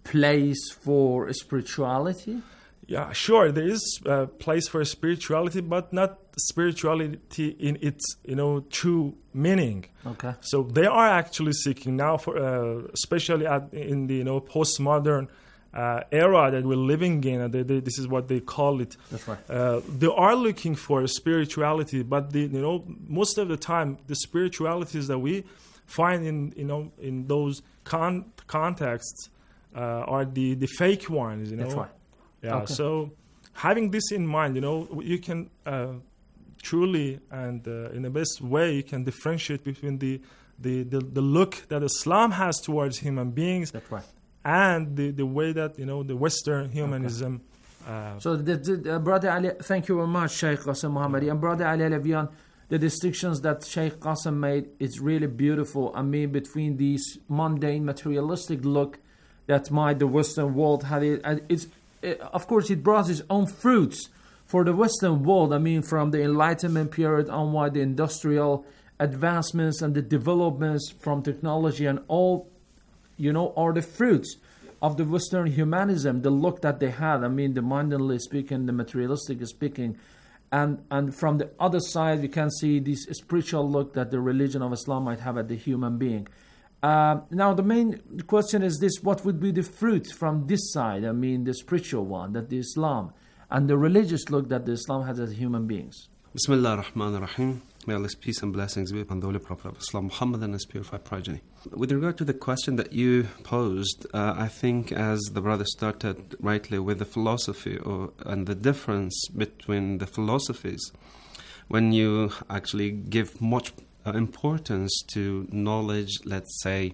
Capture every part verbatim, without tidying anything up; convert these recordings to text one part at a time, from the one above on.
place for spirituality? Yeah, sure. There is a place for spirituality, but not spirituality in its, you know, true meaning. Okay. So they are actually seeking now, for, uh, especially at, in the, you know, postmodern uh, era that we're living in. And they, they, this is what they call it. That's right. Uh, they are looking for spirituality, but the, you know, most of the time, the spiritualities that we find in, you know, in those con- contexts uh, are the, the fake ones. You know. That's right. Yeah, Okay. so having this in mind, you know, you can uh, truly and uh, in the best way, you can differentiate between the, the, the, the look that Islam has towards human beings. That's right. And the, the way that, you know, the Western humanism. Okay. Uh, so, the, the, uh, Brother Ali, thank you very much, Sheikh Qasim Muhammadi. And Brother Ali Alavian, the distinctions that Sheikh Qasim made, it's really beautiful. I mean, between these mundane, materialistic look that might the Western world had, it, and it's of course, it brought its own fruits for the Western world. I mean, from the Enlightenment period onward, the industrial advancements and the developments from technology and all, you know, are the fruits of the Western humanism, the look that they had. I mean, the mundanely speaking, the materialistic speaking. And, and from the other side, we can see this spiritual look that the religion of Islam might have at the human being. Uh, now, the main question is this: what would be the fruit from this side? I mean, the spiritual one, that the Islam, and the religious look that the Islam has as human beings. Bismillah ar-Rahman ar-Rahim. May Allah's peace and blessings be upon the Holy Prophet of Islam, Muhammad, and his purified progeny. With regard to the question that you posed, uh, I think as the brother started rightly with the philosophy or, and the difference between the philosophies, when you actually give much Uh, importance to knowledge, let's say,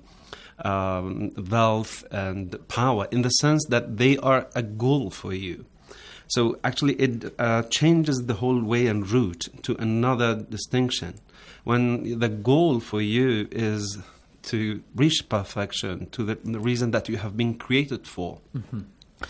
um, wealth and power, in the sense that they are a goal for you. So actually it uh, changes the whole way and route to another distinction. When the goal for you is to reach perfection, to the, the reason that you have been created for, mm-hmm.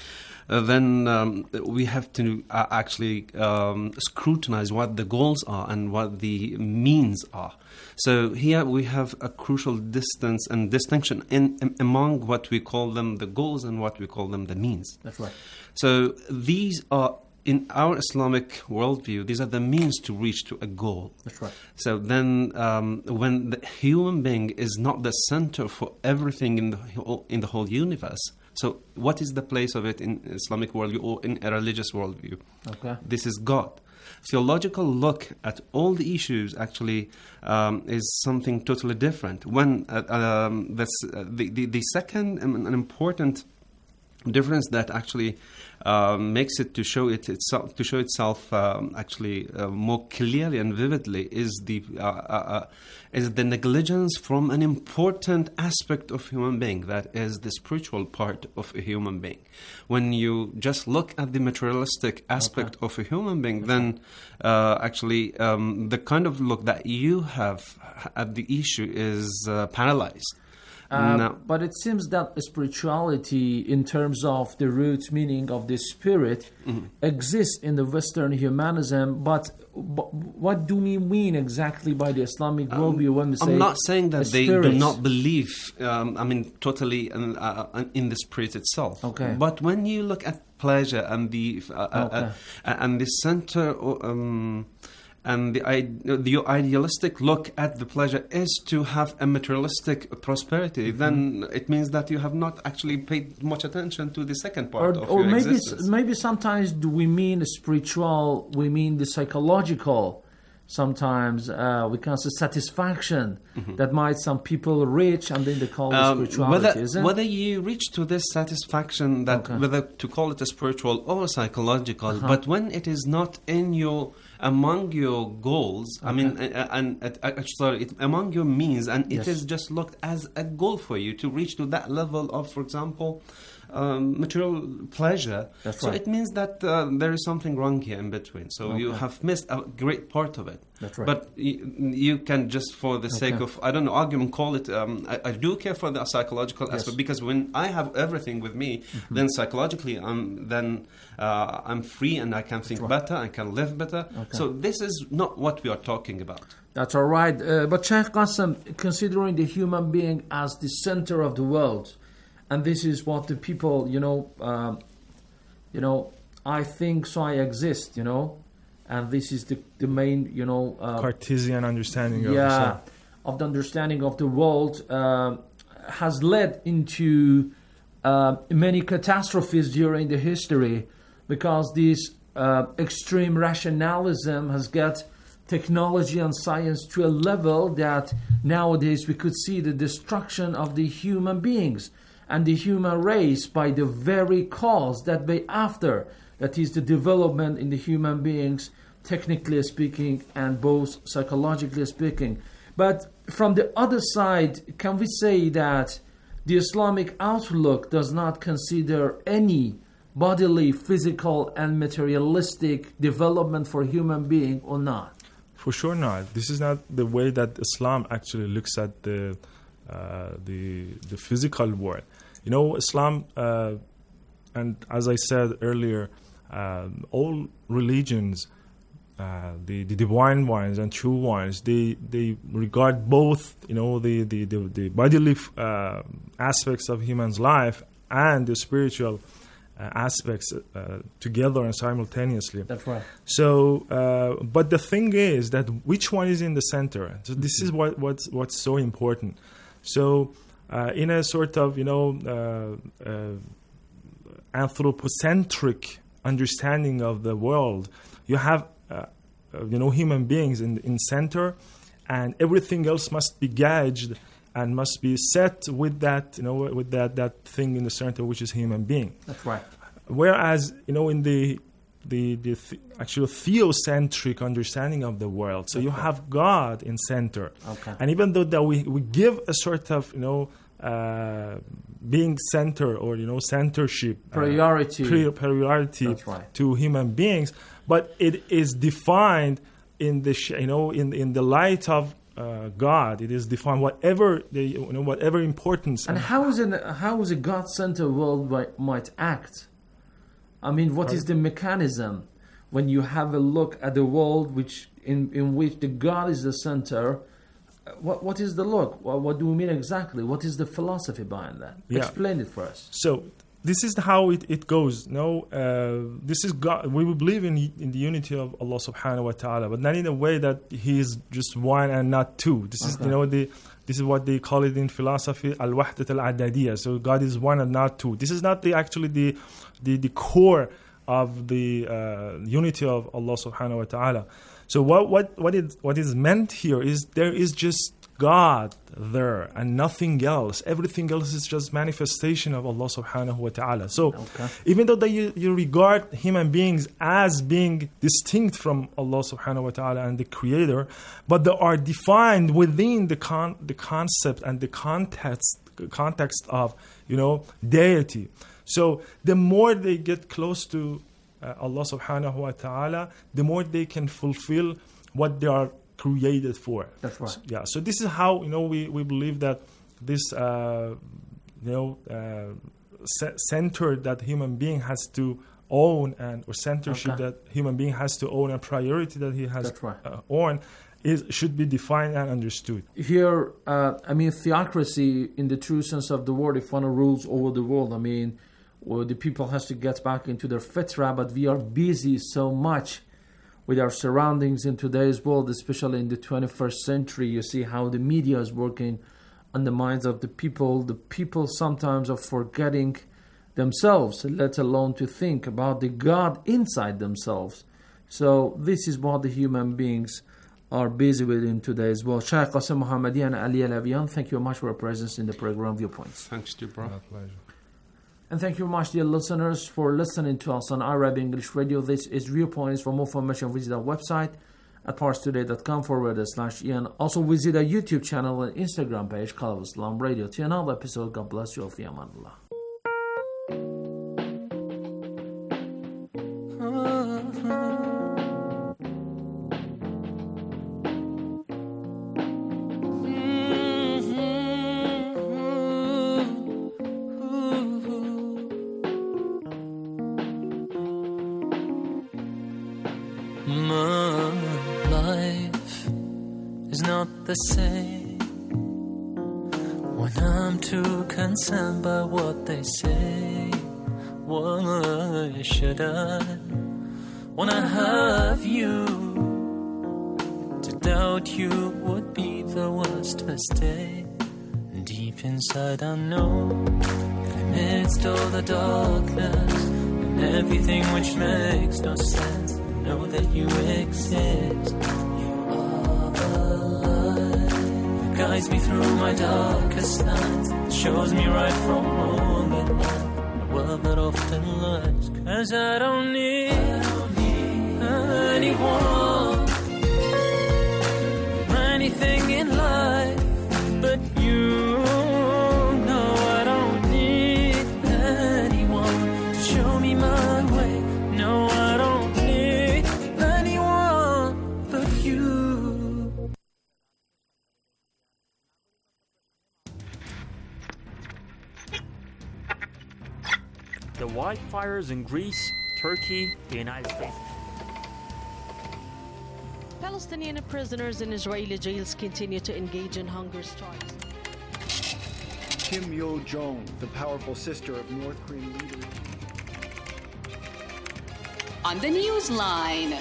Uh, then um, we have to uh, actually um, scrutinize what the goals are and what the means are. So here we have a crucial distance and distinction in, in among what we call them the goals and what we call them the means. That's right. So these are, in our Islamic worldview, these are the means to reach to a goal. That's right. So then um, when the human being is not the center for everything in the whole, in the whole universe, so what is the place of it in Islamic worldview or in a religious worldview? Okay. This is God. Theological look at all the issues actually um, is something totally different. When uh, um, this, uh, the, the, the second um, an important difference that actually uh, makes it to show it itself to show itself um, actually uh, more clearly and vividly is the uh, uh, is the negligence from an important aspect of human being, that is the spiritual part of a human being. When you just look at the materialistic aspect okay. of a human being, then uh, actually um, the kind of look that you have at the issue is uh, paralyzed. Uh, no. But it seems that spirituality, in terms of the root meaning of the spirit, mm-hmm. exists in the Western humanism. But, but what do we mean exactly by the Islamic um, worldview when we say I'm not saying that they spirit? do not believe, um, I mean, totally in, uh, in the spirit itself. Okay. But when you look at pleasure and the uh, okay. uh, uh, and the center... Um, And the, the idealistic look at the pleasure is to have a materialistic prosperity, mm-hmm. then it means that you have not actually paid much attention to the second part or, of or your maybe existence. Maybe sometimes do we mean spiritual, we mean the psychological, sometimes uh, we can say satisfaction mm-hmm. that might some people reach and then they call it um, spirituality, whether, isn't it? Whether you reach to this satisfaction, that okay. whether to call it a spiritual or psychological, uh-huh. but when it is not in your... among your goals, okay. I mean, uh, and uh, uh, sorry, it, among your means, and it yes. is just looked as a goal for you to reach to that level of, for example, um, material pleasure. That's so right. it means that uh, there is something wrong here in between. So okay. you have missed a great part of it. That's right. But y- you can just, for the okay. sake of, I don't know, argument, call it. Um, I, I do care for the psychological yes. aspect, because when I have everything with me, mm-hmm. then psychologically, I'm then uh, I'm free and I can think right. better. I can live better. Okay. So this is not what we are talking about. That's all right. Uh, but Sheikh Qasim, considering the human being as the center of the world, and this is what the people, you know, um, you know, I think so I exist, you know, and this is the, the main, you know, uh, Cartesian understanding of yeah, yourself. of the understanding of the world uh, has led into uh, many catastrophes during the history, because this uh, extreme rationalism has got technology and science to a level that nowadays we could see the destruction of the human beings and the human race by the very cause that they after, that is the development in the human beings, technically speaking and both psychologically speaking. But from the other side, can we say that the Islamic outlook does not consider any bodily, physical and materialistic development for human being or not? For sure not. This is not the way that Islam actually looks at the uh, the the physical world. You know, Islam, uh, and as I said earlier, uh, all religions, uh, the, the divine ones and true ones, they they regard both, you know, the the the, the bodily uh, aspects of human's life and the spiritual Uh, aspects uh, together and simultaneously. That's right. So, uh, but the thing is that which one is in the center? So this mm-hmm. is what what's what's so important. So, uh, in a sort of you know uh, uh, anthropocentric understanding of the world, you have uh, uh, you know human beings in in center, and everything else must be gauged and must be set with that, you know, with that, that thing in the center, which is human being. That's right. Whereas, you know, in the the, the th- actual theocentric understanding of the world, so okay. you have God in center. Okay. And even though that we, we give a sort of, you know, uh, being center or, you know, centership. Priority. Uh, pri- priority That's right. to human beings, but it is defined in the, sh- you know, in, in the light of Uh, God. It is defined whatever the you know whatever importance. And how is it how is a God-centered world might, might act? I mean, what right. is the mechanism when you have a look at the world which in, in which the God is the center? What what is the look? What, what do we mean exactly? What is the philosophy behind that? Yeah. Explain it for us. So this is how it, it goes. No, uh, this is God. We will believe in in the unity of Allah Subhanahu wa Taala, but not in a way that He is just one and not two. This okay. is you know the this is what they call it in philosophy, al-wahdat al-adadiyya. So God is one and not two. This is not the actually the the, the core of the uh, unity of Allah Subhanahu wa Taala. So what what what is what is meant here is there is just God there and nothing else. Everything else is just manifestation of Allah Subhanahu wa Ta'ala. So okay. even though that you, you regard human beings as being distinct from Allah Subhanahu wa Ta'ala and the Creator, but they are defined within the con- the concept and the context context of, you know, deity. So the more they get close to uh, Allah Subhanahu wa Ta'ala, the more they can fulfill what they are created for. That's right. So, yeah. So this is how, you know, we, we believe that this uh, you know uh, c- center that human being has to own and or centership okay. that human being has to own and priority that he has That's right. uh, own is should be defined and understood. Here, uh, I mean, theocracy in the true sense of the word, if one rules over the world, I mean, well, the people has to get back into their fitra, but we are busy so much with our surroundings in today's world, especially in the twenty-first century. You see how the media is working on the minds of the people. The people sometimes are forgetting themselves, let alone to think about the God inside themselves. So this is what the human beings are busy with in today's world. Shaykh Qasim Mohammadi and Ali Alavian, thank you very much for your presence in the program Viewpoints. Thanks to you, bro. My pleasure. And thank you very much, dear listeners, for listening to us on Arab English Radio. This is Viewpoints. For more information, visit our website at parstoday.com forward slash Ian. Also visit our YouTube channel and Instagram page, Call of Islam Radio. Till another episode, God bless you. Fi amanullah. The same when I'm too concerned by what they say. Why should I, when I have you? To doubt you would be the worst mistake. Deep inside I know, amidst all the darkness and everything which makes no sense, I know that you exist. You are the light that guides me through my darkest nights, that shows me right from wrong at night, the world that often lies. Cause I don't need, I don't need anyone, anything in life but you. The wildfires in Greece, Turkey, the United States. Palestinian prisoners in Israeli jails continue to engage in hunger strikes. Kim Yo-jong, the powerful sister of North Korean leader. On the Newsline.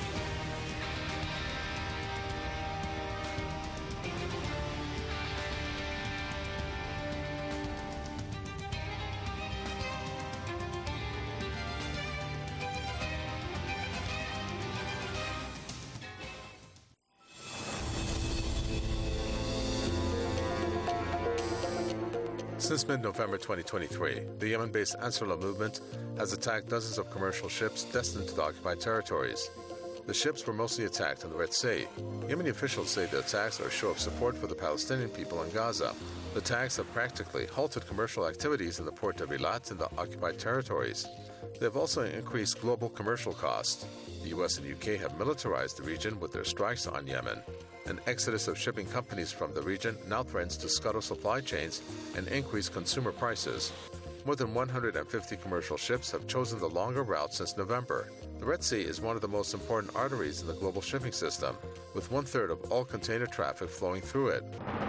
Since mid-November twenty twenty-three, the Yemen-based Ansarullah movement has attacked dozens of commercial ships destined to the occupied territories. The ships were mostly attacked in the Red Sea. Yemeni officials say the attacks are a show of support for the Palestinian people in Gaza. The attacks have practically halted commercial activities in the port of Eilat in the occupied territories. They have also increased global commercial costs. The U S and U K have militarized the region with their strikes on Yemen. An exodus of shipping companies from the region now threatens to scuttle supply chains and increase consumer prices. More than one hundred fifty commercial ships have chosen the longer route since November. The Red Sea is one of the most important arteries in the global shipping system, with one-third of all container traffic flowing through it.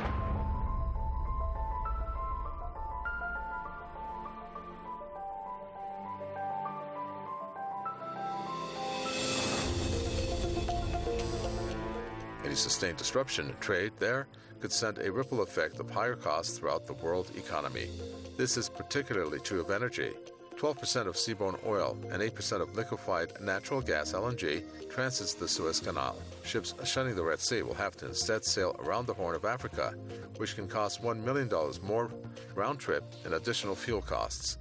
Any sustained disruption in trade there could send a ripple effect of higher costs throughout the world economy. This is particularly true of energy. twelve percent of seaborne oil and eight percent of liquefied natural gas L N G transits the Suez Canal. Ships shunning the Red Sea will have to instead sail around the Horn of Africa, which can cost one million dollars more round trip in additional fuel costs.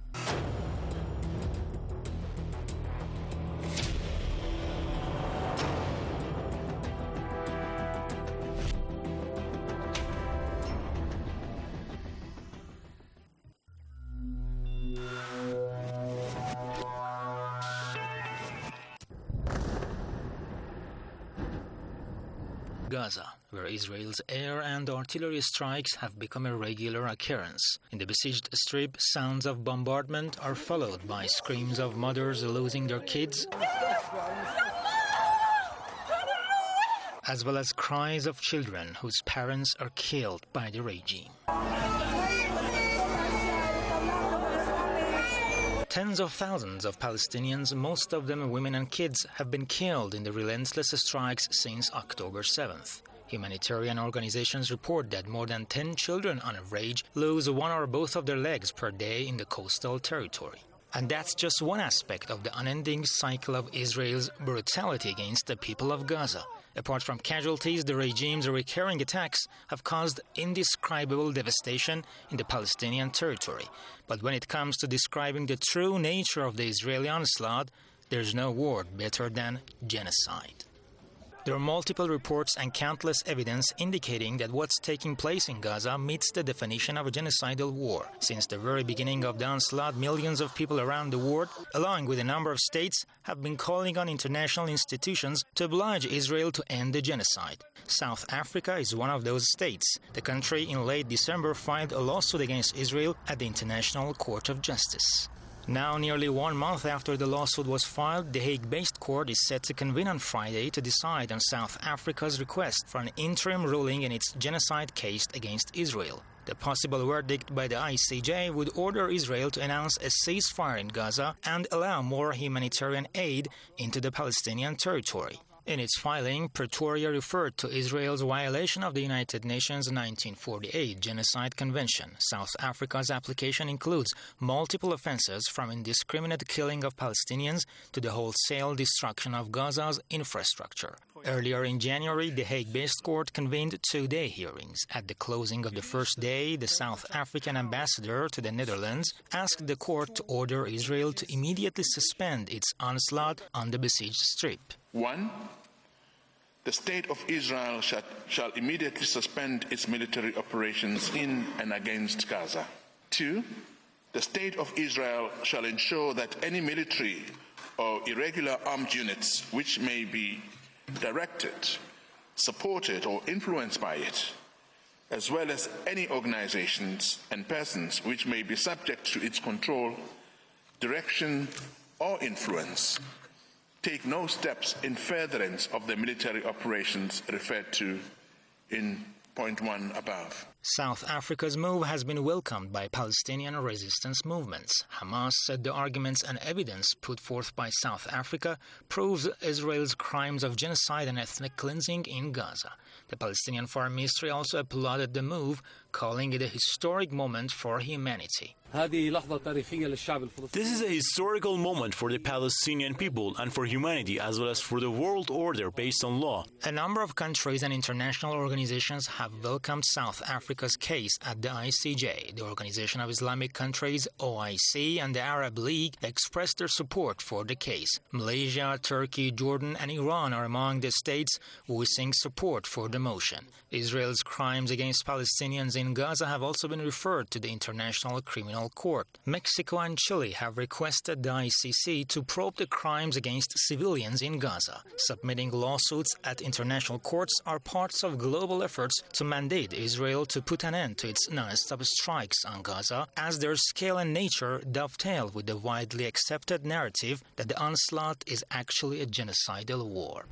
Gaza, where Israel's air and artillery strikes have become a regular occurrence. In the besieged strip, sounds of bombardment are followed by screams of mothers losing their kids, as well as cries of children whose parents are killed by the regime. Tens of thousands of Palestinians, most of them women and kids, have been killed in the relentless strikes since October seventh. Humanitarian organizations report that more than ten children on average lose one or both of their legs per day in the coastal territory. And that's just one aspect of the unending cycle of Israel's brutality against the people of Gaza. Apart from casualties, the regime's recurring attacks have caused indescribable devastation in the Palestinian territory. But when it comes to describing the true nature of the Israeli onslaught, there's no word better than genocide. There are multiple reports and countless evidence indicating that what's taking place in Gaza meets the definition of a genocidal war. Since the very beginning of the onslaught, millions of people around the world, along with a number of states, have been calling on international institutions to oblige Israel to end the genocide. South Africa is one of those states. The country in late December filed a lawsuit against Israel at the International Court of Justice. Now, nearly one month after the lawsuit was filed, the Hague-based court is set to convene on Friday to decide on South Africa's request for an interim ruling in its genocide case against Israel. The possible verdict by the I C J would order Israel to announce a ceasefire in Gaza and allow more humanitarian aid into the Palestinian territory. In its filing, Pretoria referred to Israel's violation of the United Nations nineteen forty-eight Genocide Convention. South Africa's application includes multiple offenses from indiscriminate killing of Palestinians to the wholesale destruction of Gaza's infrastructure. Earlier in January, the Hague-based court convened two-day hearings. At the closing of the first day, the South African ambassador to the Netherlands asked the court to order Israel to immediately suspend its onslaught on the besieged strip. One, the State of Israel shall, shall immediately suspend its military operations in and against Gaza. Two, the State of Israel shall ensure that any military or irregular armed units which may be directed, supported or influenced by it, as well as any organizations and persons which may be subject to its control, direction or influence, take no steps in furtherance of the military operations referred to in point one above. South Africa's move has been welcomed by Palestinian resistance movements. Hamas said the arguments and evidence put forth by South Africa proves Israel's crimes of genocide and ethnic cleansing in Gaza. The Palestinian Foreign Ministry also applauded the move, calling it a historic moment for humanity. This is a historical moment for the Palestinian people and for humanity, as well as for the world order based on law. A number of countries and international organizations have welcomed South Africa's case at the I C J. The Organization of Islamic Countries, O I C, and the Arab League expressed their support for the case. Malaysia, Turkey, Jordan, and Iran are among the states voicing support for the motion. Israel's crimes against Palestinians in Gaza have also been referred to the International Criminal Court. Mexico and Chile have requested the I C C to probe the crimes against civilians in Gaza. Submitting lawsuits at international courts are parts of global efforts to mandate Israel to put an end to its non-stop strikes on Gaza, as their scale and nature dovetail with the widely accepted narrative that the onslaught is actually a genocidal war.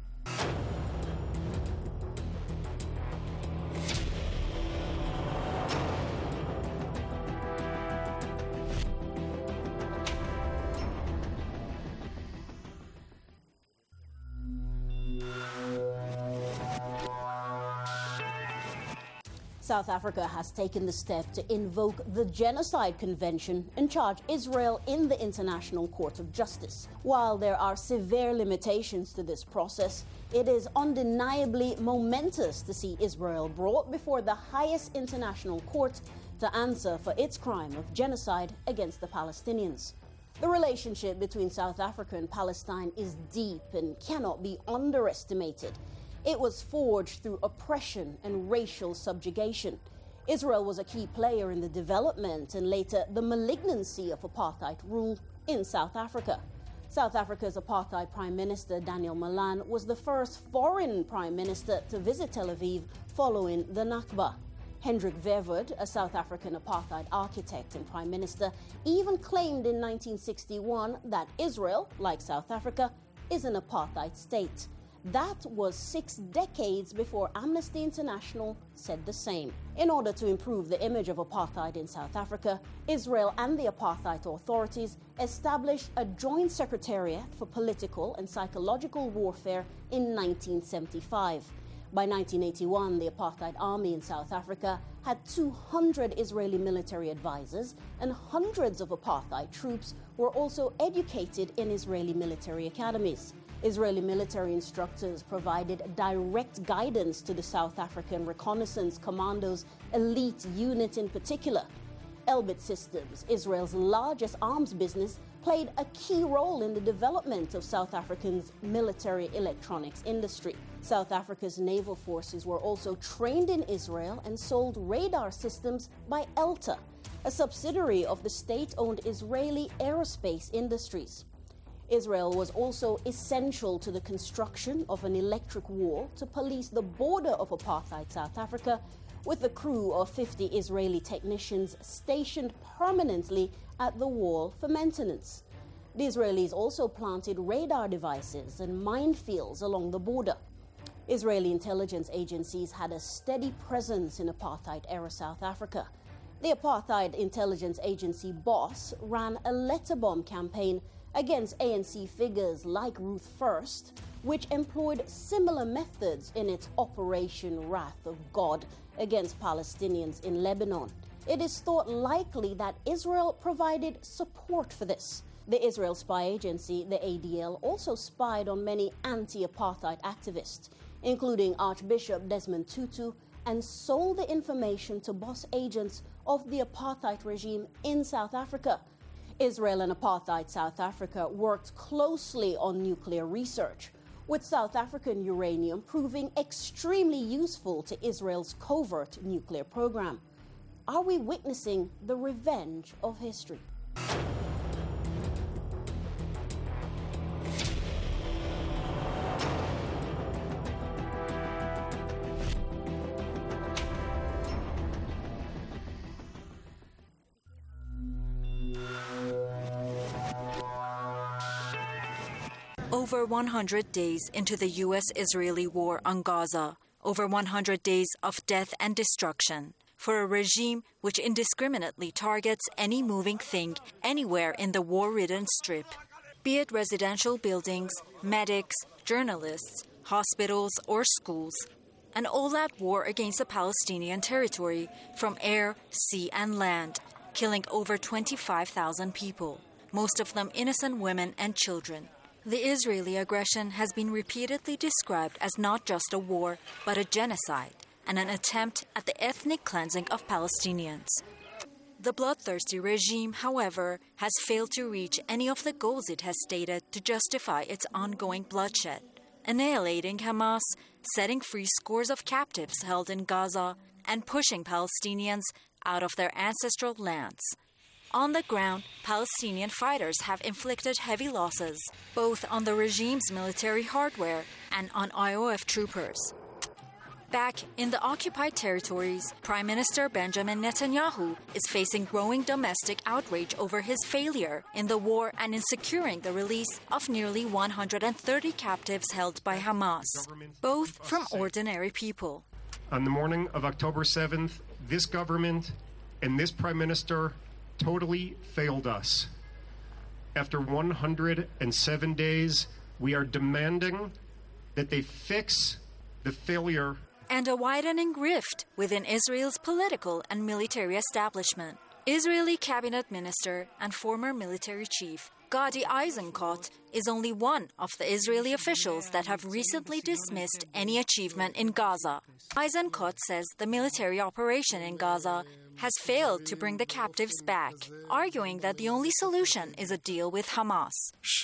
South Africa has taken the step to invoke the Genocide Convention and charge Israel in the International Court of Justice. While there are severe limitations to this process, it is undeniably momentous to see Israel brought before the highest international court to answer for its crime of genocide against the Palestinians. The relationship between South Africa and Palestine is deep and cannot be underestimated. It was forged through oppression and racial subjugation. Israel was a key player in the development and later the malignancy of apartheid rule in South Africa. South Africa's apartheid Prime Minister Daniel Malan was the first foreign prime minister to visit Tel Aviv following the Nakba. Hendrik Verwoerd, a South African apartheid architect and prime minister, even claimed in nineteen sixty-one that Israel, like South Africa, is an apartheid state. That was six decades before Amnesty International said the same. In order to improve the image of apartheid in South Africa, Israel and the apartheid authorities established a joint secretariat for political and psychological warfare in nineteen seventy-five. By nineteen eighty-one, the apartheid army in South Africa had two hundred Israeli military advisors, and hundreds of apartheid troops were also educated in Israeli military academies. Israeli military instructors provided direct guidance to the South African Reconnaissance Commando's elite unit in particular. Elbit Systems, Israel's largest arms business, played a key role in the development of South Africa's military electronics industry. South Africa's naval forces were also trained in Israel and sold radar systems by ELTA, a subsidiary of the state-owned Israeli Aerospace Industries. Israel was also essential to the construction of an electric wall to police the border of apartheid South Africa, with a crew of fifty Israeli technicians stationed permanently at the wall for maintenance. The Israelis also planted radar devices and minefields along the border. Israeli intelligence agencies had a steady presence in apartheid-era South Africa. The apartheid intelligence agency boss ran a letter bomb campaign against A N C figures like Ruth First, which employed similar methods in its Operation Wrath of God against Palestinians in Lebanon. It is thought likely that Israel provided support for this. The Israel spy agency, the A D L, also spied on many anti-apartheid activists, including Archbishop Desmond Tutu, and sold the information to boss agents of the apartheid regime in South Africa. Israel and apartheid South Africa worked closely on nuclear research, with South African uranium proving extremely useful to Israel's covert nuclear program. Are we witnessing the revenge of history? Over one hundred days into the U S Israeli war on Gaza, over one hundred days of death and destruction, for a regime which indiscriminately targets any moving thing anywhere in the war-ridden strip, be it residential buildings, medics, journalists, hospitals, or schools. An all-out war against the Palestinian territory from air, sea, and land, killing over twenty-five thousand people, most of them innocent women and children. The Israeli aggression has been repeatedly described as not just a war, but a genocide and an attempt at the ethnic cleansing of Palestinians. The bloodthirsty regime, however, has failed to reach any of the goals it has stated to justify its ongoing bloodshed, annihilating Hamas, setting free scores of captives held in Gaza, and pushing Palestinians out of their ancestral lands. On the ground, Palestinian fighters have inflicted heavy losses, both on the regime's military hardware and on I O F troopers. Back in the occupied territories, Prime Minister Benjamin Netanyahu is facing growing domestic outrage over his failure in the war and in securing the release of nearly one hundred thirty captives held by Hamas, both from ordinary people. On the morning of October seventh, this government and this Prime Minister totally failed us. After one hundred seven days, we are demanding that they fix the failure. And a widening rift within Israel's political and military establishment. Israeli cabinet minister and former military chief Gadi Eisenkot is only one of the Israeli officials that have recently dismissed any achievement in Gaza. Eisenkot says the military operation in Gaza has failed to bring the captives back, arguing that the only solution is a deal with Hamas.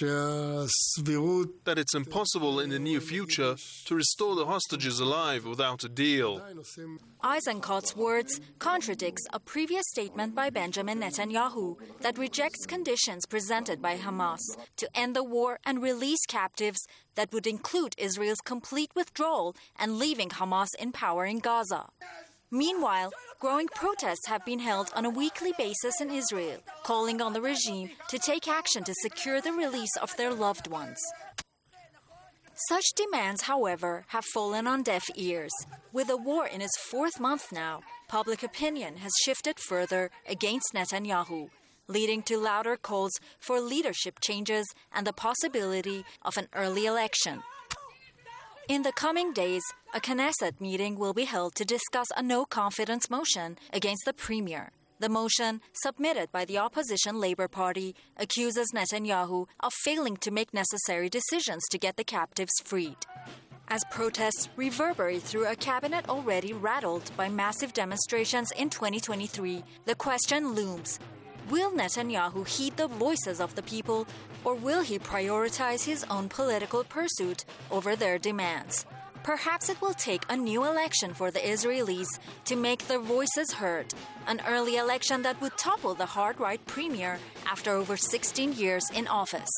That it's impossible in the near future to restore the hostages alive without a deal. Eisenkot's words contradicts a previous statement by Benjamin Netanyahu that rejects conditions presented by Hamas to end the war and release captives that would include Israel's complete withdrawal and leaving Hamas in power in Gaza. Meanwhile, growing protests have been held on a weekly basis in Israel, calling on the regime to take action to secure the release of their loved ones. Such demands, however, have fallen on deaf ears. With the war in its fourth month now, public opinion has shifted further against Netanyahu, leading to louder calls for leadership changes and the possibility of an early election. In the coming days, a Knesset meeting will be held to discuss a no-confidence motion against the premier. The motion, submitted by the opposition Labour Party, accuses Netanyahu of failing to make necessary decisions to get the captives freed. As protests reverberate through a cabinet already rattled by massive demonstrations in twenty twenty-three, the question looms: will Netanyahu heed the voices of the people, or will he prioritize his own political pursuit over their demands? Perhaps it will take a new election for the Israelis to make their voices heard, an early election that would topple the hard-right premier after over sixteen years in office.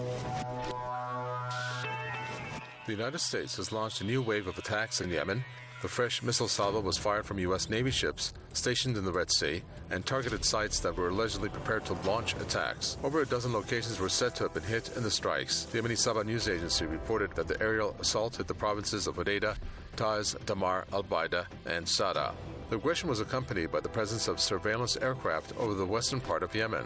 The United States has launched a new wave of attacks in Yemen The fresh missile salvo was fired from U S Navy ships stationed in the Red Sea and targeted sites that were allegedly prepared to launch attacks. Over a dozen locations were said to have been hit in the strikes. The Yemeni Sabah news agency reported that the aerial assault hit the provinces of Hodeidah, Taiz, Damar, Al-Baida, and Sada. The aggression was accompanied by the presence of surveillance aircraft over the western part of Yemen.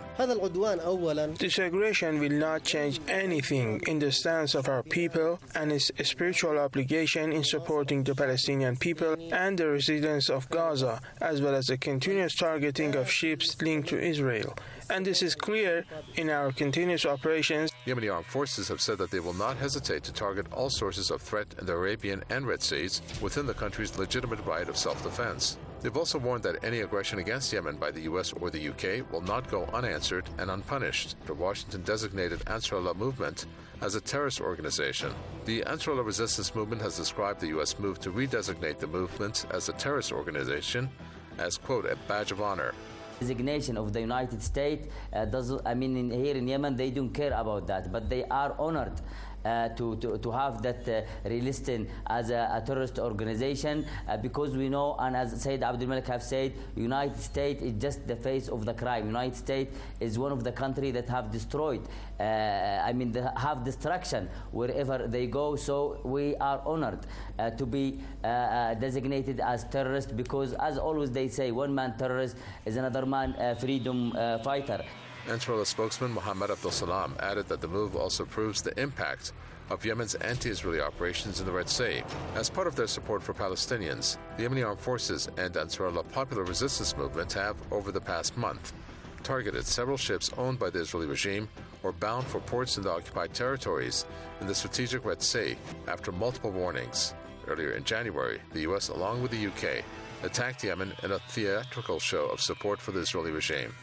This aggression will not change anything in the stance of our people and its spiritual obligation in supporting the Palestinian people and the residents of Gaza, as well as the continuous targeting of ships linked to Israel. And this is clear in our continuous operations. Yemeni armed forces have said that they will not hesitate to target all sources of threat in the Arabian and Red Seas within the country's legitimate right of self-defense. They've also warned that any aggression against Yemen by the U S or the U K will not go unanswered and unpunished. The Washington designated Ansar Allah movement as a terrorist organization. The Ansar Allah resistance movement has described the U S move to redesignate the movement as a terrorist organization as, quote, a badge of honor. Designation of the United States uh, does I mean in, here in Yemen they don't care about that, but they are honored uh, to, to to have that uh, relisted as a, a terrorist organization uh, because we know, and as Sayyid Abdul Malik have said, United States is just the face of the crime. United States is one of the countries that have destroyed uh, I mean they have destruction wherever they go, so we are honored uh, to be uh, uh, designated as terrorist because, as always they say, one man terrorist is another man uh, freedom uh, fighter. Ansar Allah spokesman Mohammed Abdul Salam added that the move also proves the impact of Yemen's anti-Israeli operations in the Red Sea. As part of their support for Palestinians, the Yemeni Armed Forces and Ansar Allah Popular Resistance Movement have, over the past month, targeted several ships owned by the Israeli regime or bound for ports in the occupied territories in the strategic Red Sea after multiple warnings. Earlier in January, the U S, along with the U K, attacked Yemen in a theatrical show of support for the Israeli regime.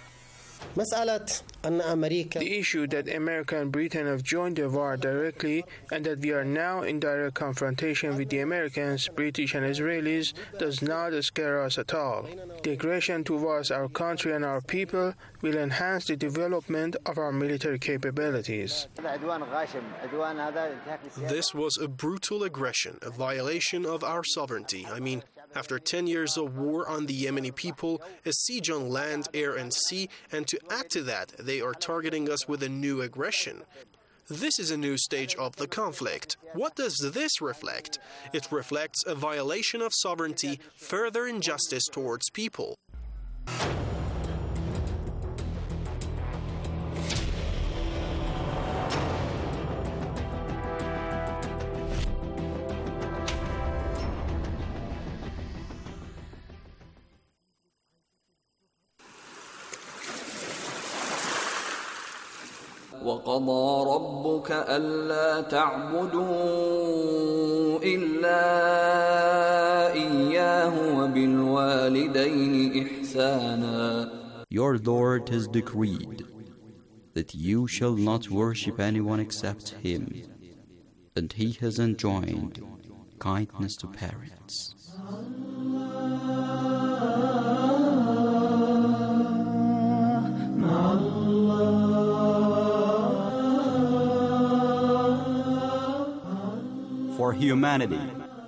The issue that America and Britain have joined the war directly and that we are now in direct confrontation with the Americans, British and Israelis does not scare us at all. The aggression towards our country and our people will enhance the development of our military capabilities. This was a brutal aggression, a violation of our sovereignty. I mean, after ten years of war on the Yemeni people, a siege on land, air and sea, and to add to that, they are targeting us with a new aggression. This is a new stage of the conflict. What does this reflect? It reflects a violation of sovereignty, further injustice towards people. وَقَضَى رَبُّكَ أَلَّا تَعْبُدُوا إِلَّا إِيَّاهُ وَبِالْوَالِدَيْنِ إِحْسَانًا. Your Lord has decreed that you shall not worship anyone except Him, and He has enjoined kindness to parents. For humanity.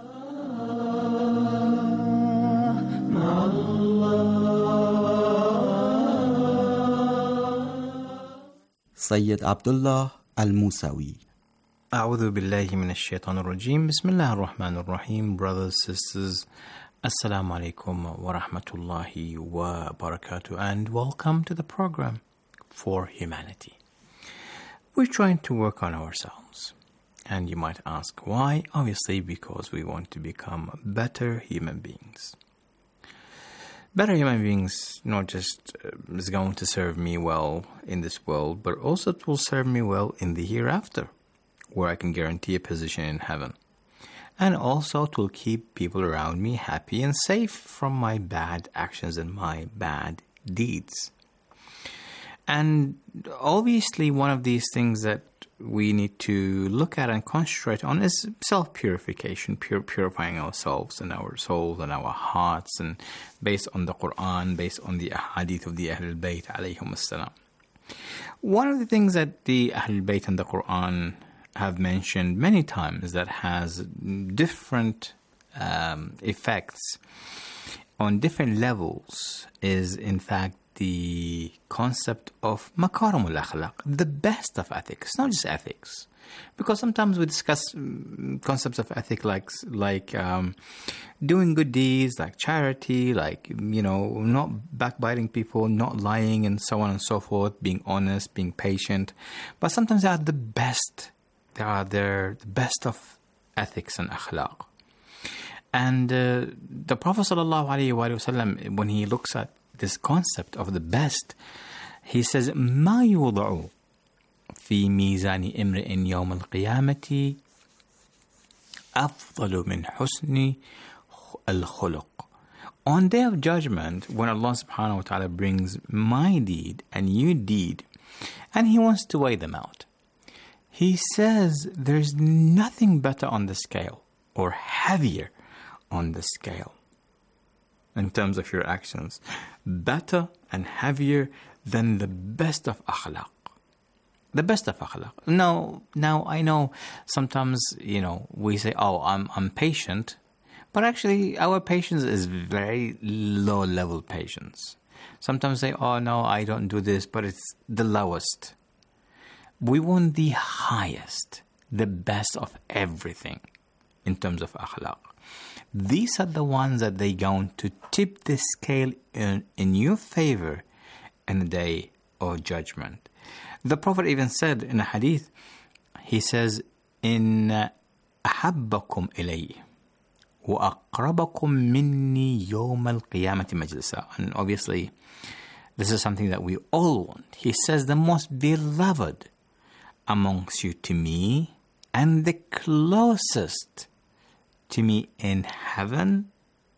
Sayyid Abdullah Al-Musawi. أعوذ بالله من الشيطان الرجيم. بسم الله الرحمن الرحيم. Brothers, sisters, Assalamu alaikum wa rahmatullahi wa barakatuh, and welcome to the program For Humanity. We're trying to work on ourselves. And you might ask why? Obviously because we want to become better human beings. Better human beings not just uh, is going to serve me well in this world, but also it will serve me well in the hereafter, where I can guarantee a position in heaven. And also it will keep people around me happy and safe from my bad actions and my bad deeds. And obviously one of these things that we need to look at and concentrate on is self-purification, pure, purifying ourselves and our souls and our hearts, and based on the Quran, based on the hadith of the Ahlul Bayt alayhum as-salam. One of the things that the Ahlul Bayt and the Quran have mentioned many times that has different um, effects on different levels is, in fact, the concept of makarimul akhlaq, the best of ethics, not just ethics. Because sometimes we discuss concepts of ethics like like um, doing good deeds, like charity, like, you know, not backbiting people, not lying, and so on and so forth, being honest, being patient. But sometimes they are the best. They are the best of ethics and akhlaq. And uh, the Prophet sallallahu alaihi wasallam, when he looks at this concept of the best, he says, "Ma yuda'u في ميزان امرئ يوم القيامة أفضل من حسن الخلق." On Day of Judgment, when Allah subhanahu wa ta'ala brings my deed and your deed, and He wants to weigh them out, He says there's nothing better on the scale or heavier on the scale in terms of your actions, better and heavier than the best of akhlaq. The best of akhlaq. Now, now I know sometimes, you know, we say, oh, I'm I'm patient. But actually, our patience is very low-level patience. Sometimes say, oh, no, I don't do this, but it's the lowest. We want the highest, the best of everything in terms of akhlaq. These are the ones that they're going to tip the scale in, in your favor in the Day of Judgment. The Prophet even said in a hadith, he says, إِنَّ أَحَبَّكُمْ إِلَيْهِ وَأَقْرَبَكُمْ مِنِّي يَوْمَ الْقِيَامَةِ مَجْلِسًا. And obviously, this is something that we all want. He says, the most beloved amongst you to me and the closest to me in heaven,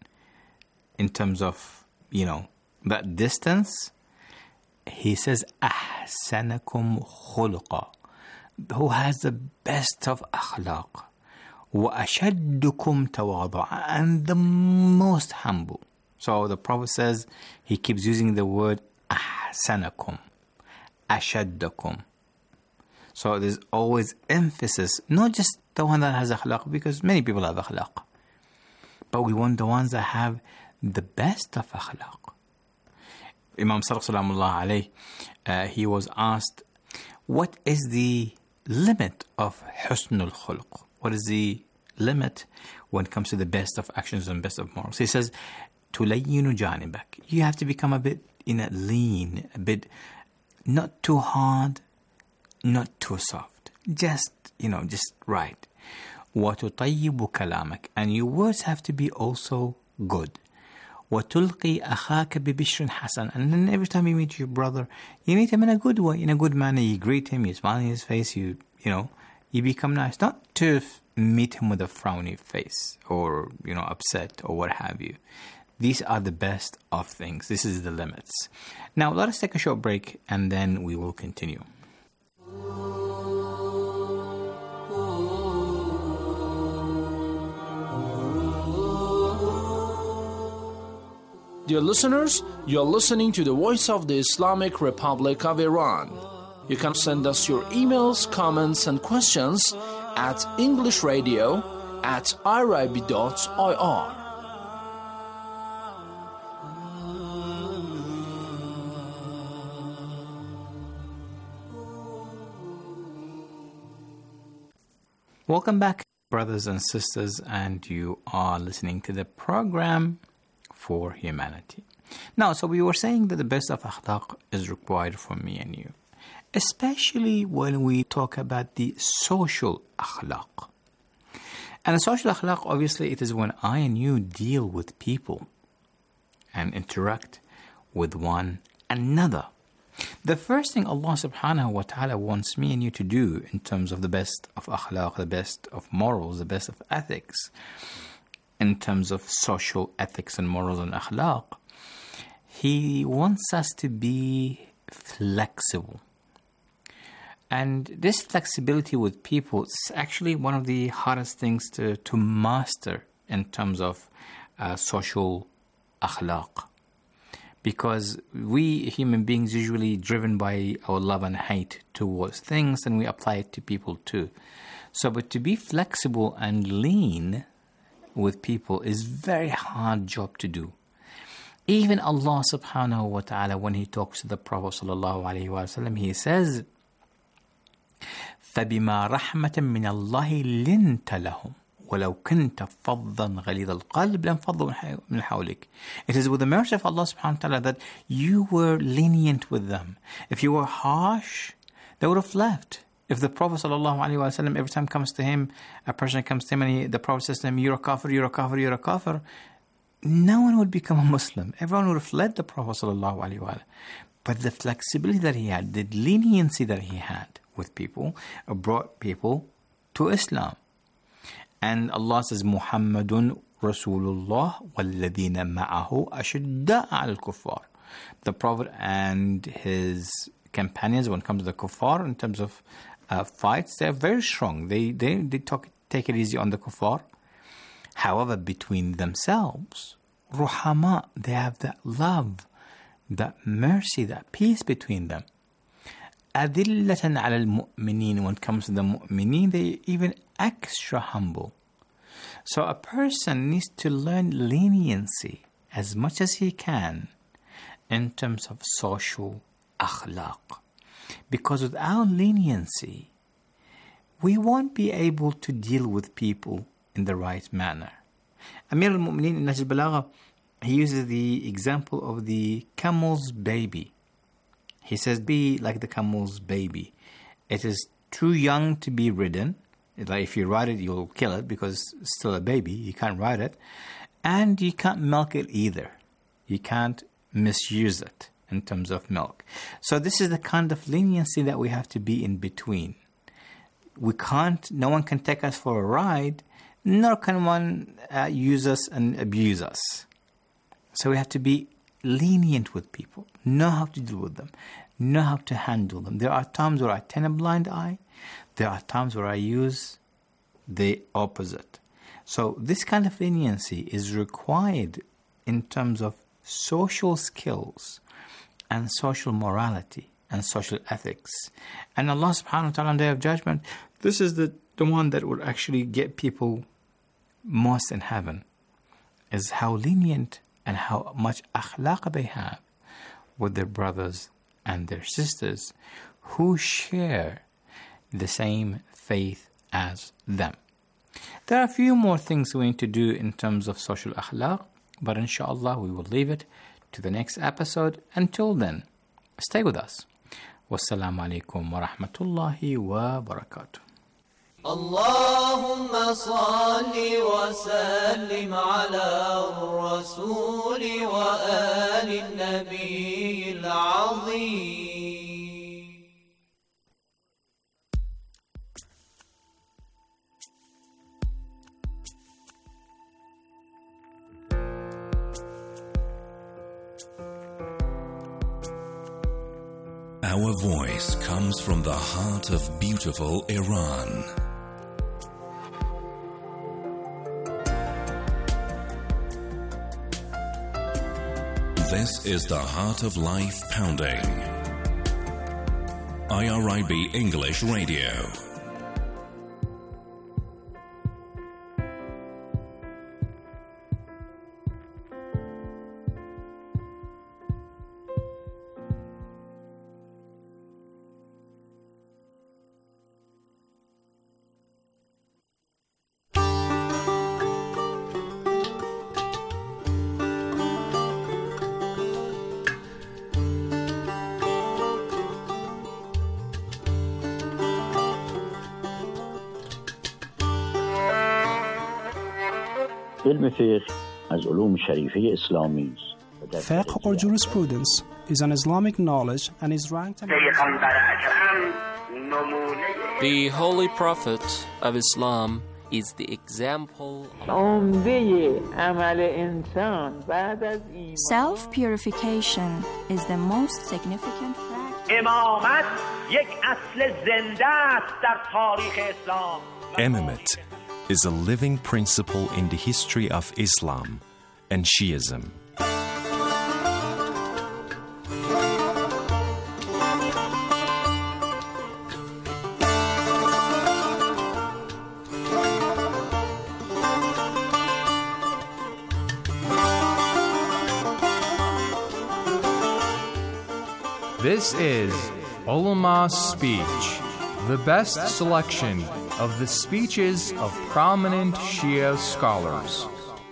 in terms of, you know, that distance, he says, أَحْسَنَكُمْ خُلُقًا, who has the best of akhlaq, وَأَشَدُّكُمْ تَوَاضُعًا, and the most humble. So the Prophet says, he keeps using the word أَحْسَنَكُمْ, أَشَدُّكُمْ. So there's always emphasis, not just the one that has akhlaq, because many people have akhlaq, but we want the ones that have the best of akhlaq. Imam Sadiq Salamullah alayh, uh, he was asked, what is the limit of husnul khuluq? What is the limit when it comes to the best of actions and best of morals? He says, tulayinu janibak. You have to become a bit, you know, lean, a bit, not too hard, not too soft. Just, you know, just right. وَتُطَيِّبُ كَلَامَكَ, and your words have to be also good. وَتُلْقِي أَخَاكَ بِبِشْرٍ حَسَنٍ, and then every time you meet your brother, you meet him in a good way, in a good manner. You greet him, you smile in his face, you, you know, you become nice. Not to f- meet him with a frowny face or, you know, upset or what have you. These are the best of things. This is the limits. Now, let us take a short break and then we will continue. Dear listeners, you're listening to the Voice of the Islamic Republic of Iran. You can send us your emails, comments, and questions at englishradio at irib dot I R. Welcome back, brothers and sisters, and you are listening to the program For Humanity. Now, so we were saying that the best of akhlaq is required for me and you, especially when we talk about the social akhlaq. And the social akhlaq, obviously, it is when I and you deal with people and interact with one another. The first thing Allah subhanahu wa ta'ala wants me and you to do in terms of the best of akhlaq, the best of morals, the best of ethics, in terms of social ethics and morals and akhlaq, He wants us to be flexible. And this flexibility with people is actually one of the hardest things to, to master in terms of uh, social akhlaq. Because we human beings usually driven by our love and hate towards things, and we apply it to people too. So, but to be flexible and lean with people is very hard job to do. Even Allah subhanahu wa ta'ala, when He talks to the Prophet sallallahu alayhi wa sallam, He says, فَبِمَا رَحْمَةً مِّنَ اللَّهِ لِنْتَ لَهُمْ وَلَوْ كُنْتَ فَضًّا غَلِيظَ الْقَلْبِ لَانْفَضُّوا مِنْ حَوْلِكَ. It is with the mercy of Allah subhanahu wa ta'ala that you were lenient with them. If you were harsh, they would have left. If the Prophet sallallahu alaihi wasallam, every time comes to him, a person comes to him and he, the Prophet says to him, you're a kafir, you're a kafir, you're a kafir, no one would become a Muslim. Everyone would have fled the Prophet sallallahu alaihi wasallam. But the flexibility that he had, the leniency that he had with people, brought people to Islam. And Allah says, Muhammadun Rasulullah walladhina ma'ahu ashidda'a al-kuffar. The Prophet and his companions, when it comes to the kuffar, in terms of uh, fights, they're very strong. They they, they talk, take it easy on the kuffar. However, between themselves, ruhama, they have that love, that mercy, that peace between them. Adillatan ala al-mu'mineen, when it comes to the mu'mineen, they even extra humble. So a person needs to learn leniency as much as he can in terms of social akhlaq. Because without leniency, we won't be able to deal with people in the right manner. Amir al-Mu'mineen in Nahj al-Balagha, he uses the example of the camel's baby. He says, be like the camel's baby. It is too young to be ridden. Like if you ride it, you'll kill it because it's still a baby. You can't ride it. And you can't milk it either. You can't misuse it in terms of milk. So this is the kind of leniency that we have to be in between. We can't, no one can take us for a ride, nor can one uh, use us and abuse us. So we have to be lenient with people, know how to deal with them, know how to handle them. There are times where I turn a blind eye. There are times where I use the opposite. So this kind of leniency is required in terms of social skills and social morality and social ethics. And Allah subhanahu wa ta'ala on the Day of Judgment, this is the, the one that will actually get people most in heaven, is how lenient and how much akhlaq they have with their brothers and their sisters who share the same faith as them. There are a few more things we need to do in terms of social akhlaq, but inshallah we will leave it to the next episode. Until then, stay with us. Wassalamu alaikum wa rahmatullahi wa barakatuh. اللهم صل وسلم على الرسول وآل النبي العظيم. Our voice comes from the heart of beautiful Iran. This is the Heart of Life Pounding. I R I B English Radio. علم فقه از علوم شریفه اسلامی است. Fiqh or jurisprudence is an Islamic knowledge and is ranked among The Holy Prophet of Islam is the example. Self-purification is the most significant practice. Imamate is a living principle in the history of Islam and Shiism. This is Ulama Speech, the best selection of the speeches of prominent Shia scholars.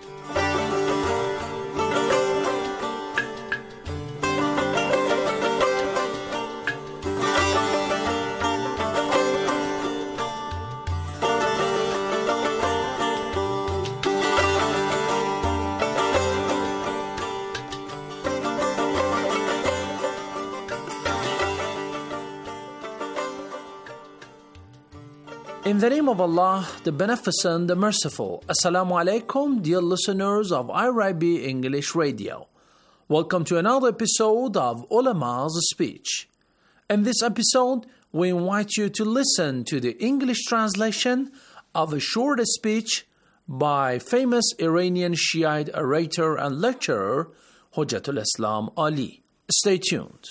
In the name of Allah, the Beneficent, the Merciful. Assalamu alaikum, dear listeners of I R I B English Radio. Welcome to another episode of Ulama's Speech. In this episode, we invite you to listen to the English translation of a short speech by famous Iranian Shiite orator and lecturer, Hujjatul Islam Ali. Stay tuned.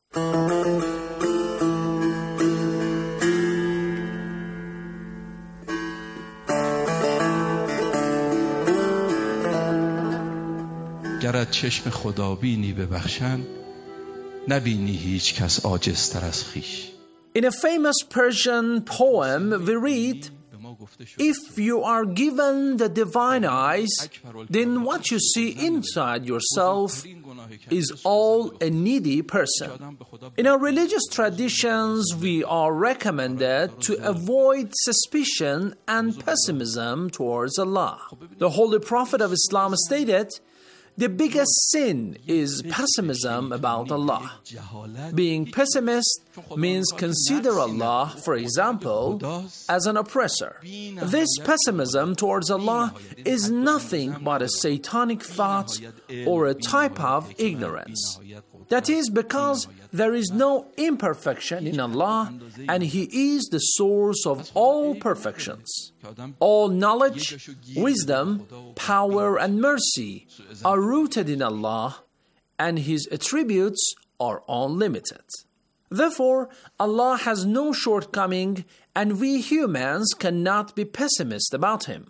گرت چشم خدابینی ببخشن نبینی هیچ کس عاجزتر از خویش. In a famous Persian poem we read, if you are given the divine eyes, then what you see inside yourself is all a needy person. In our religious traditions, we are recommended to avoid suspicion and pessimism towards Allah. The Holy Prophet of Islam stated, the biggest sin is pessimism about Allah. Being pessimist means consider Allah, for example, as an oppressor. This pessimism towards Allah is nothing but a satanic thought or a type of ignorance. That is because there is no imperfection in Allah and He is the source of all perfections. All knowledge, wisdom, power and mercy are rooted in Allah and His attributes are unlimited. Therefore, Allah has no shortcoming and we humans cannot be pessimist about Him.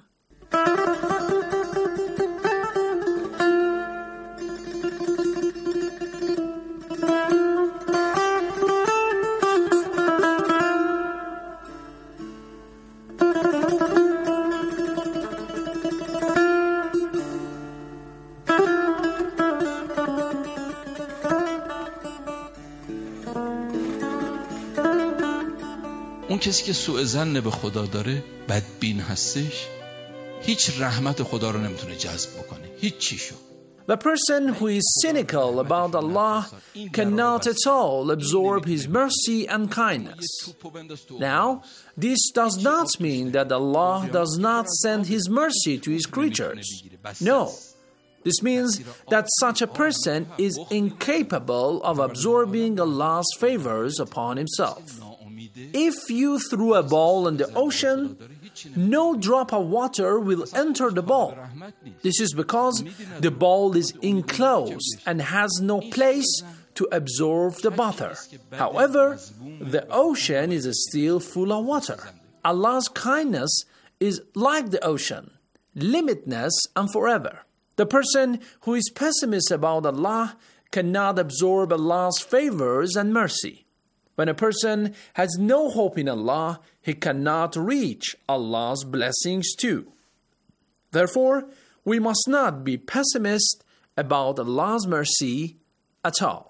اون کسی که سوء ظن به خدا داره بدبین هستش هیچ رحمت خدا رو نمیتونه جذب بکنه هیچ چیشو. The person who is cynical about Allah cannot at all absorb His mercy and kindness. Now, this does not mean that Allah does not send His mercy to His creatures. No. This means that such a person is incapable of absorbing Allah's favors upon himself. If you threw a ball in the ocean, no drop of water will enter the ball. This is because the ball is enclosed and has no place to absorb the water. However, the ocean is still full of water. Allah's kindness is like the ocean, limitless and forever. The person who is pessimist about Allah cannot absorb Allah's favors and mercy. When a person has no hope in Allah, he cannot reach Allah's blessings too. Therefore, we must not be pessimist about Allah's mercy at all.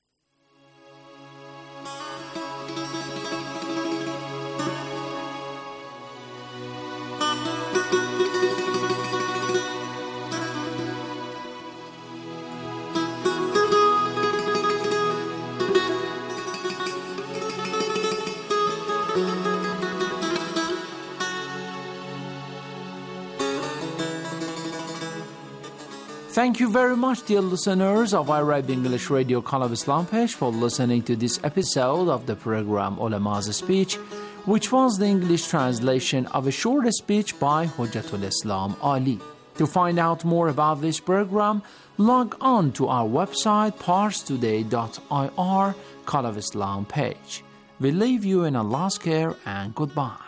Thank you very much, dear listeners of I R I B English Radio Call of Islam page, for listening to this episode of the program Ulama's Speech, which was the English translation of a short speech by Hujjatul Islam Ali. To find out more about this program, log on to our website pars today dot I R Call of Islam page. We leave you in Allah's care and goodbye.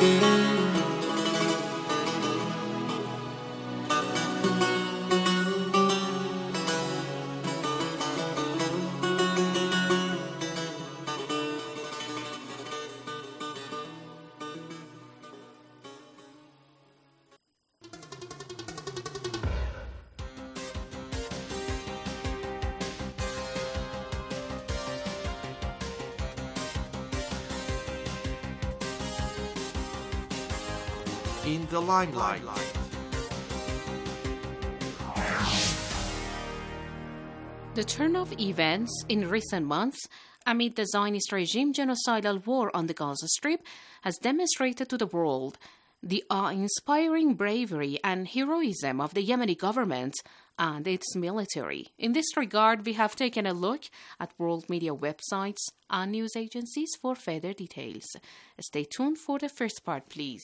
In the limelight. The turn of events in recent months amid the Zionist regime genocidal war on the Gaza Strip has demonstrated to the world the awe-inspiring bravery and heroism of the Yemeni government and its military. In this regard, we have taken a look at world media websites and news agencies for further details. Stay tuned for the first part, please.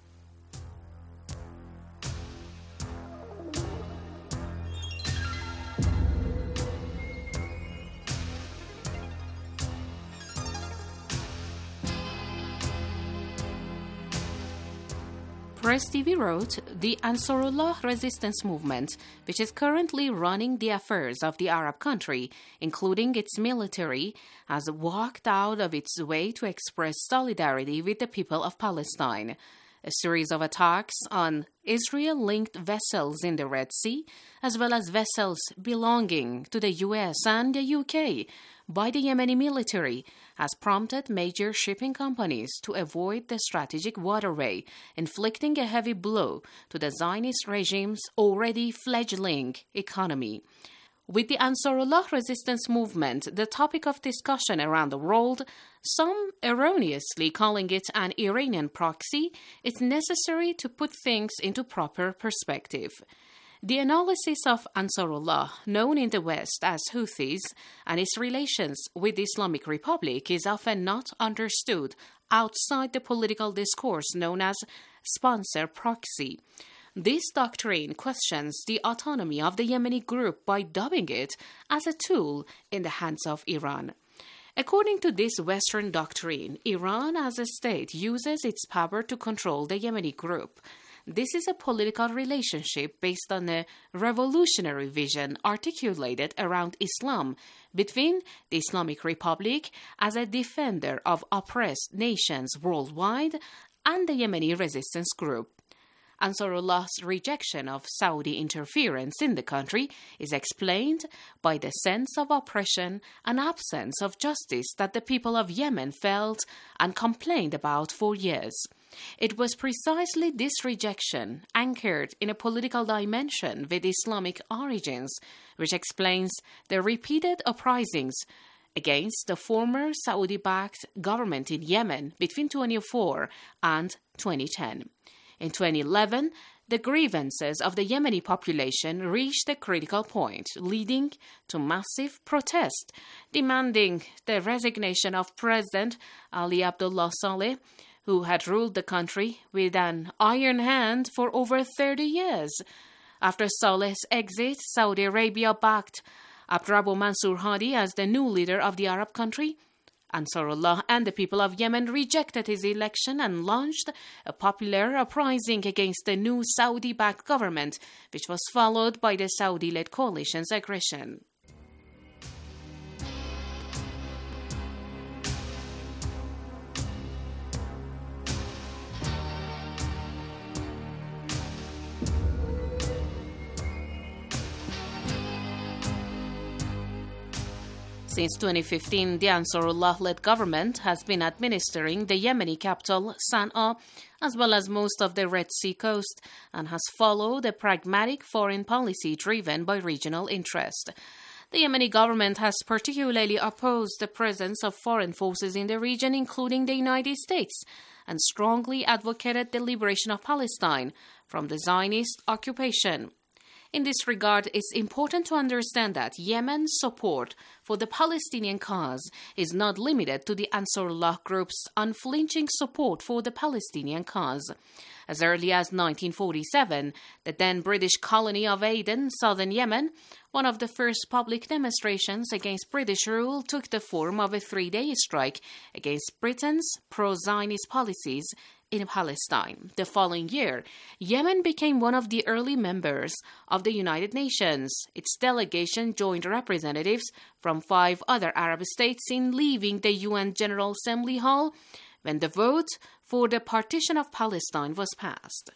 Press T V wrote, the Ansarullah resistance movement, which is currently running the affairs of the Arab country, including its military, has walked out of its way to express solidarity with the people of Palestine. A series of attacks on Israel-linked vessels in the Red Sea, as well as vessels belonging to the U S and the U K by the Yemeni military, has prompted major shipping companies to avoid the strategic waterway, inflicting a heavy blow to the Zionist regime's already fledgling economy. With the Ansarullah resistance movement the topic of discussion around the world, some erroneously calling it an Iranian proxy, it's necessary to put things into proper perspective. The analysis of Ansarullah, known in the West as Houthis, and its relations with the Islamic Republic is often not understood outside the political discourse known as sponsor proxy. This doctrine questions the autonomy of the Yemeni group by dubbing it as a tool in the hands of Iran. According to this Western doctrine, Iran as a state uses its power to control the Yemeni group. This is a political relationship based on a revolutionary vision articulated around Islam between the Islamic Republic as a defender of oppressed nations worldwide and the Yemeni resistance group. Ansarullah's rejection of Saudi interference in the country is explained by the sense of oppression and absence of justice that the people of Yemen felt and complained about for years. It was precisely this rejection, anchored in a political dimension with Islamic origins, which explains the repeated uprisings against the former Saudi-backed government in Yemen between twenty oh four and twenty ten. In twenty eleven, the grievances of the Yemeni population reached a critical point, leading to massive protest, demanding the resignation of President Ali Abdullah Saleh, who had ruled the country with an iron hand for over thirty years. After Saleh's exit, Saudi Arabia backed Abdrabbu Mansur Hadi as the new leader of the Arab country. Ansarullah and the people of Yemen rejected his election and launched a popular uprising against the new Saudi-backed government, which was followed by the Saudi-led coalition's aggression. Since twenty fifteen, the Ansarullah-led government has been administering the Yemeni capital, Sana'a, as well as most of the Red Sea coast, and has followed a pragmatic foreign policy driven by regional interest. The Yemeni government has particularly opposed the presence of foreign forces in the region, including the United States, and strongly advocated the liberation of Palestine from the Zionist occupation. In this regard, it's important to understand that Yemen's support for the Palestinian cause is not limited to the Ansarullah group's unflinching support for the Palestinian cause. As early as nineteen forty-seven, the then British colony of Aden, southern Yemen, one of the first public demonstrations against British rule took the form of a three-day strike against Britain's pro-Zionist policies in Palestine. The following year, Yemen became one of the early members of the United Nations. Its delegation joined representatives from five other Arab states in leaving the U N General Assembly Hall when the vote for the partition of Palestine was passed.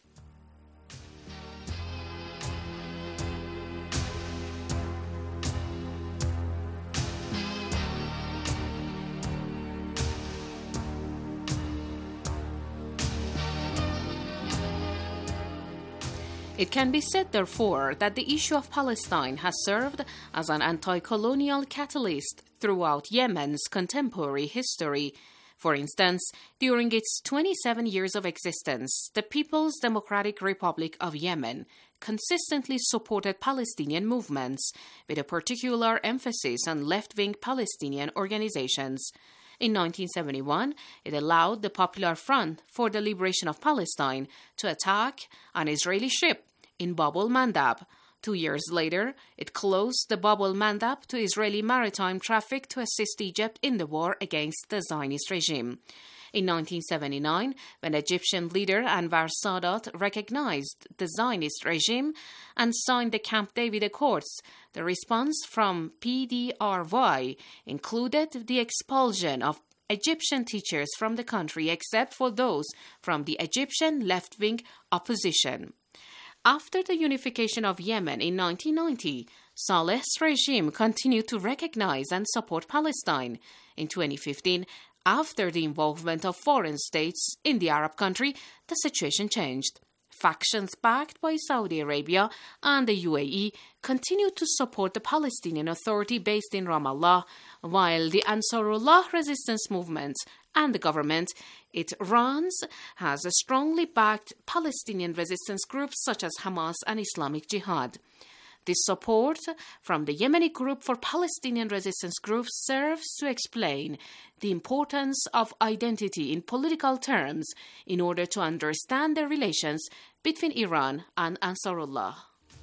It can be said, therefore, that the issue of Palestine has served as an anti-colonial catalyst throughout Yemen's contemporary history. For instance, during its twenty-seven years of existence, the People's Democratic Republic of Yemen consistently supported Palestinian movements, with a particular emphasis on left-wing Palestinian organizations. In nineteen seventy-one, it allowed the Popular Front for the Liberation of Palestine to attack an Israeli ship in Bab el-Mandab. Two years later, it closed the Bab el-Mandab to Israeli maritime traffic to assist Egypt in the war against the Zionist regime. In nineteen seventy-nine, when Egyptian leader Anwar Sadat recognized the Zionist regime and signed the Camp David Accords, the response from P D R Y included the expulsion of Egyptian teachers from the country except for those from the Egyptian left-wing opposition. After the unification of Yemen in nineteen ninety, Saleh's regime continued to recognize and support Palestine. In twenty fifteen, after the involvement of foreign states in the Arab country, the situation changed. Factions backed by Saudi Arabia and the U A E continued to support the Palestinian Authority based in Ramallah, while the Ansarullah resistance movement and the government it runs has strongly backed Palestinian resistance groups such as Hamas and Islamic Jihad. This support from the Yemeni Group for Palestinian Resistance Groups serves to explain the importance of identity in political terms in order to understand the relations between Iran and Ansarullah.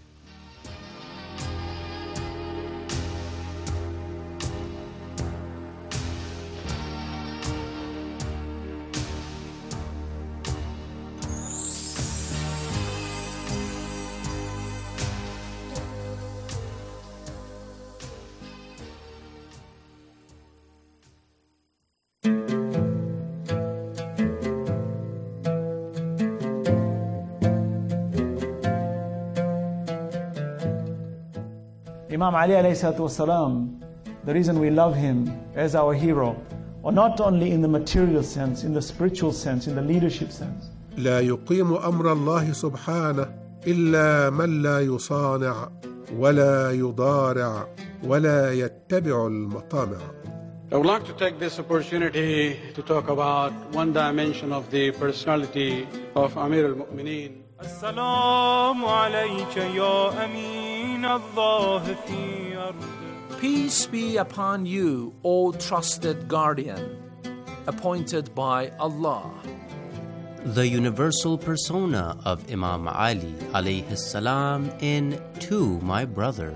Imam Ali alayhi salatu wasalam, the reason we love him as our hero, or not only in the material sense, in the spiritual sense, in the leadership sense. لا يقيم أمر الله سبحانه إلا من لا يصانع ولا يضارع ولا يتبع المطامع. I would like to take this opportunity to talk about one dimension of the personality of Amir al-Mu'mineen. السلام عليك يا أمين الله في أرض. Peace be upon you, O trusted guardian, appointed by Allah. The universal persona of Imam Ali alayhi salam in To My Brother.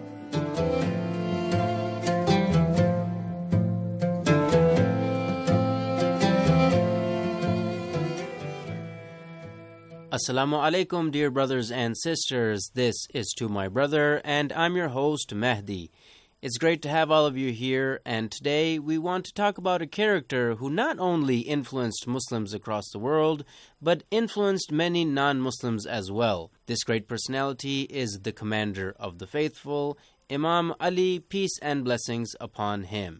Assalamu alaikum, dear brothers and sisters. This is To My Brother, and I'm your host, Mehdi. It's great to have all of you here, and today we want to talk about a character who not only influenced Muslims across the world, but influenced many non-Muslims as well. This great personality is the commander of the faithful, Imam Ali, peace and blessings upon him.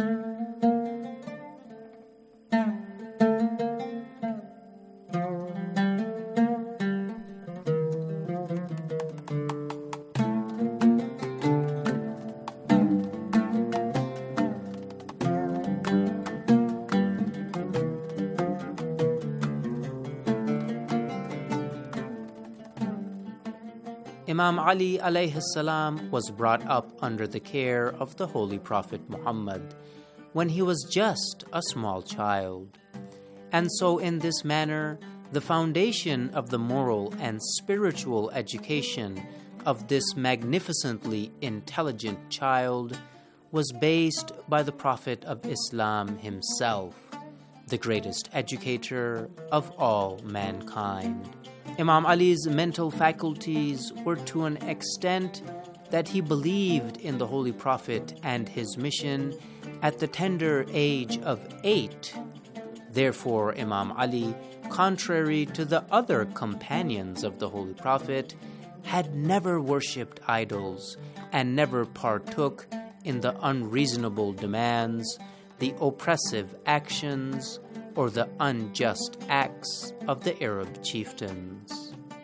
Imam Ali alayhi salam was brought up under the care of the Holy Prophet Muhammad when he was just a small child. And so in this manner, the foundation of the moral and spiritual education of this magnificently intelligent child was based by the Prophet of Islam himself, the greatest educator of all mankind. Imam Ali's mental faculties were to an extent that he believed in the Holy Prophet and his mission at the tender age of eight. Therefore, Imam Ali, contrary to the other companions of the Holy Prophet, had never worshipped idols and never partook in the unreasonable demands, the oppressive actions, or the unjust acts of the Arab chieftains.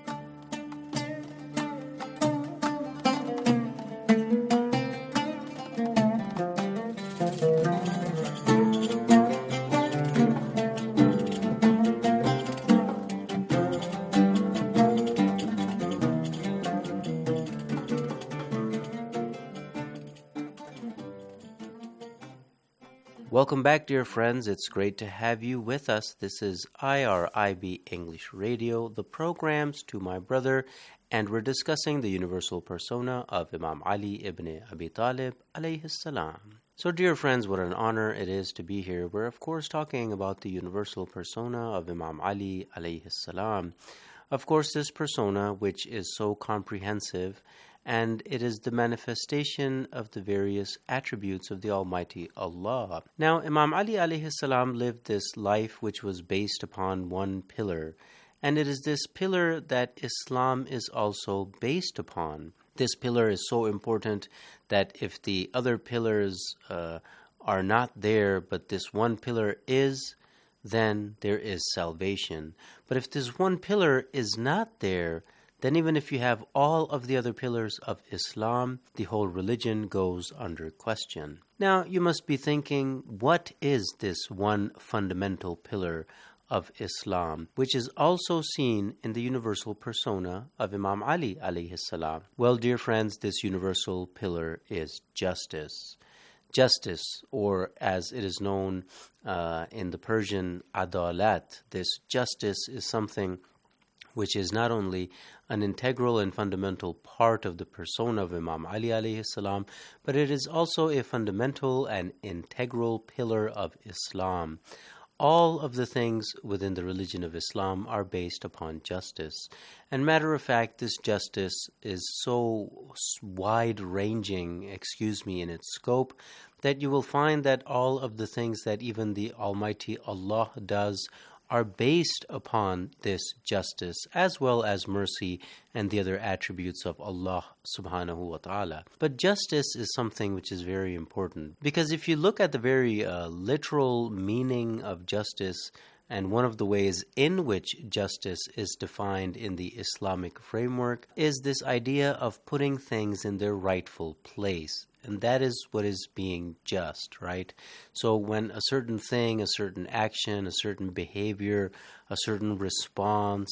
Welcome back, dear friends. It's great to have you with us. This is I R I B English Radio, the programs to my brother, and we're discussing the universal persona of Imam Ali ibn Abi Talib alayhi salam. So, dear friends, what an honor it is to be here. We're, of course, talking about the universal persona of Imam Ali alayhi salam. Of course, this persona, which is so comprehensive, and it is the manifestation of the various attributes of the Almighty Allah. Now, Imam Ali alayhi salam lived this life which was based upon one pillar, and it is this pillar that Islam is also based upon. This pillar is so important that if the other pillars uh, are not there, but this one pillar is, then there is salvation. But if this one pillar is not there, then even if you have all of the other pillars of Islam, the whole religion goes under question. Now, you must be thinking, what is this one fundamental pillar of Islam, which is also seen in the universal persona of Imam Ali alayhi salam? Well, dear friends, this universal pillar is justice. Justice, or as it is known uh, in the Persian, adalat. This justice is something which is not only an integral and fundamental part of the persona of Imam Ali alayhi salam, but it is also a fundamental and integral pillar of Islam. All of the things within the religion of Islam are based upon justice. And matter of fact, this justice is so wide-ranging, excuse me, in its scope, that you will find that all of the things that even the Almighty Allah does are based upon this justice, as well as mercy and the other attributes of Allah subhanahu wa ta'ala. But justice is something which is very important, because if you look at the very uh, literal meaning of justice, and one of the ways in which justice is defined in the Islamic framework is this idea of putting things in their rightful place. And that is what is being just, right? So when a certain thing, a certain action, a certain behavior, a certain response,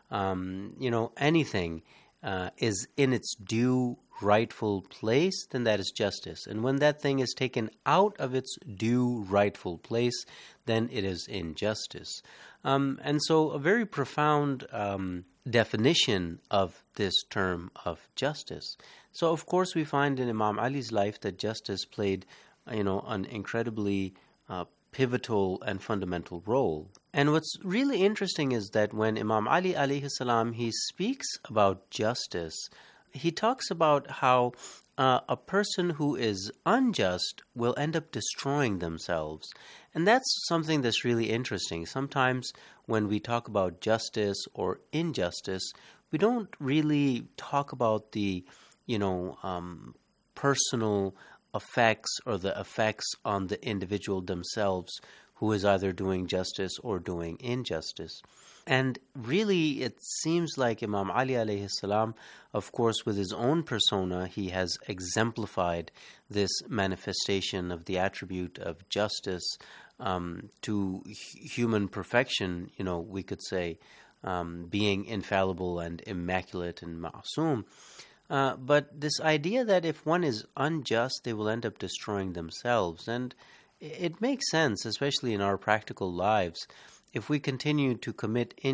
um, you know, anything uh, is in its due rightful place, then that is justice. And when that thing is taken out of its due rightful place, then it is injustice. Um, and so a very profound um, definition of this term of justice. So, of course, we find in Imam Ali's life that justice played, you know, an incredibly uh, pivotal and fundamental role. And what's really interesting is that when Imam Ali alayhi salam, he speaks about justice, he talks about how uh, a person who is unjust will end up destroying themselves. And that's something that's really interesting. Sometimes when we talk about justice or injustice, we don't really talk about the you know, um, personal effects or the effects on the individual themselves who is either doing justice or doing injustice. And really, it seems like Imam Ali alayhi salam, of course, with his own persona, he has exemplified this manifestation of the attribute of justice um, to human perfection, you know, we could say, um, being infallible and immaculate and ma'asum. Uh, but this idea that if one is unjust, they will end up destroying themselves. And it makes sense, especially in our practical lives. If we continue to commit